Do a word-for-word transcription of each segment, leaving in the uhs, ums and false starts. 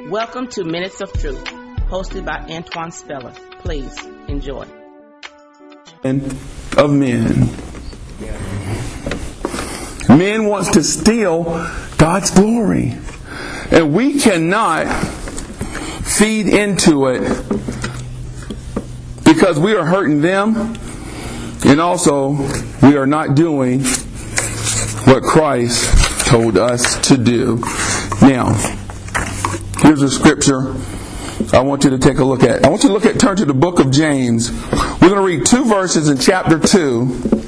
Welcome to Minutes of Truth, hosted by Antoine Speller. Please enjoy. Of men. Men wants to steal God's glory. And we cannot feed into it because we are hurting them, and also we are not doing what Christ told us to do. Now, here's a scripture I want you to take a look at. I want you to look at, turn to the book of James. We're going to read two verses in chapter two.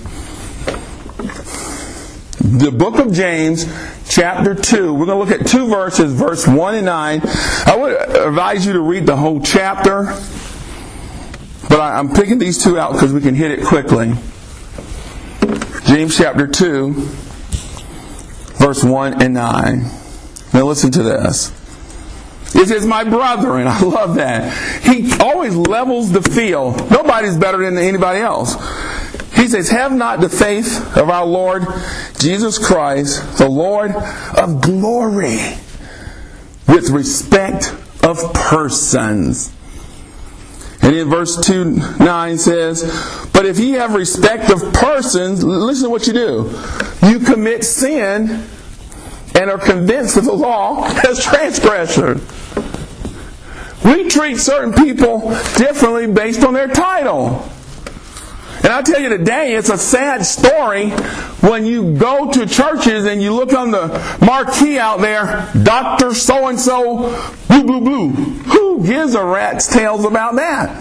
The book of James, chapter two. We're going to look at two verses, verse one and nine. I would advise you to read the whole chapter, but I, I'm picking these two out because we can hit it quickly. James chapter two, verse one and nine. Now listen to this. It says, my brethren, I love that. He always levels the field. Nobody's better than anybody else. He says, have not the faith of our Lord Jesus Christ, the Lord of glory, with respect of persons. And in verse two nine says, but if ye have respect of persons, listen to what you do. You commit sin and are convinced of the law as transgressors. We treat certain people differently based on their title. And I tell you today, it's a sad story when you go to churches and you look on the marquee out there, Doctor So-and-so, blue, blue, blue. Who gives a rat's tails about that?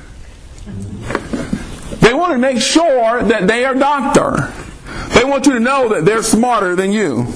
They want to make sure that they are doctor. They want you to know that they're smarter than you.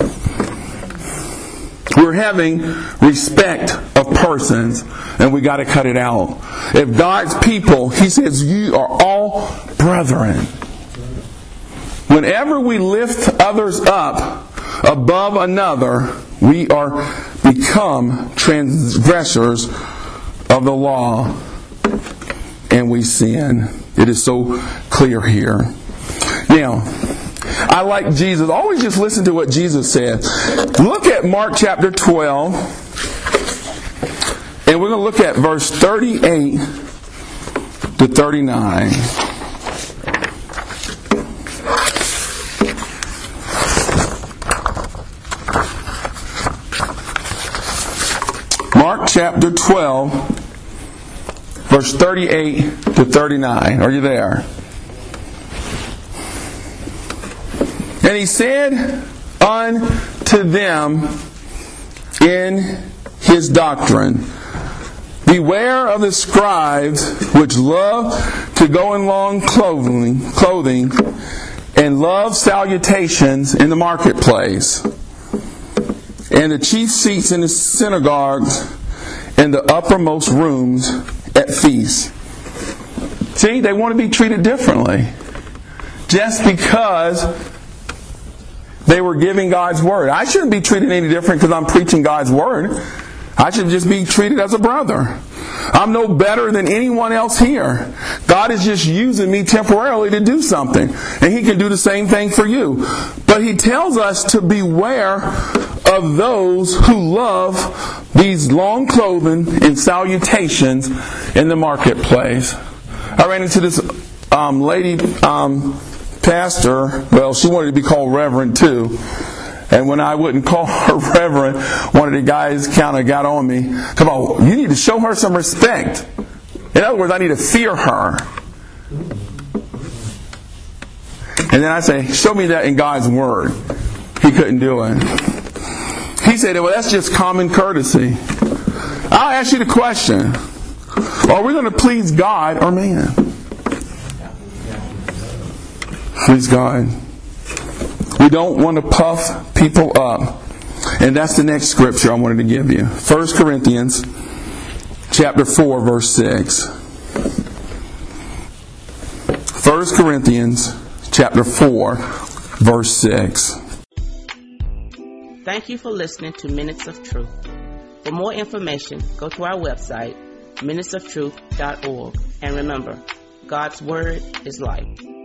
We're having respect of persons, and we got to cut it out. If God's people, He says, you are all brethren. Whenever we lift others up above another, we are become transgressors of the law, and we sin. It is so clear here. Now, I like Jesus. Always just listen to what Jesus said. Look at Mark chapter twelve. And we're going to look at verse thirty-eight to thirty-nine. Mark chapter twelve, verse thirty-eight to thirty-nine. Are you there? And he said unto them in his doctrine, beware of the scribes which love to go in long clothing, clothing and love salutations in the marketplace, and the chief seats in the synagogues and the uppermost rooms at feasts. See, they want to be treated differently. Just because they were giving God's word. I shouldn't be treated any different because I'm preaching God's word. I should just be treated as a brother. I'm no better than anyone else here. God is just using me temporarily to do something. And He can do the same thing for you. But He tells us to beware of those who love these long clothing and salutations in the marketplace. I ran into this um, lady... Um, pastor, well, she wanted to be called Reverend too. And when I wouldn't call her Reverend, one of the guys kind of got on me. Come on, you need to show her some respect. In other words, I need to fear her. And then I say, show me that in God's Word. He couldn't do it. He said, well, that's just common courtesy. I'll ask you the question. Are we going to please God or man? Please God. We don't want to puff people up. And that's the next scripture I wanted to give you. First Corinthians chapter four, verse six. First Corinthians chapter four, verse six. Thank you for listening to Minutes of Truth. For more information, go to our website, minutes of truth dot org. And remember, God's Word is life.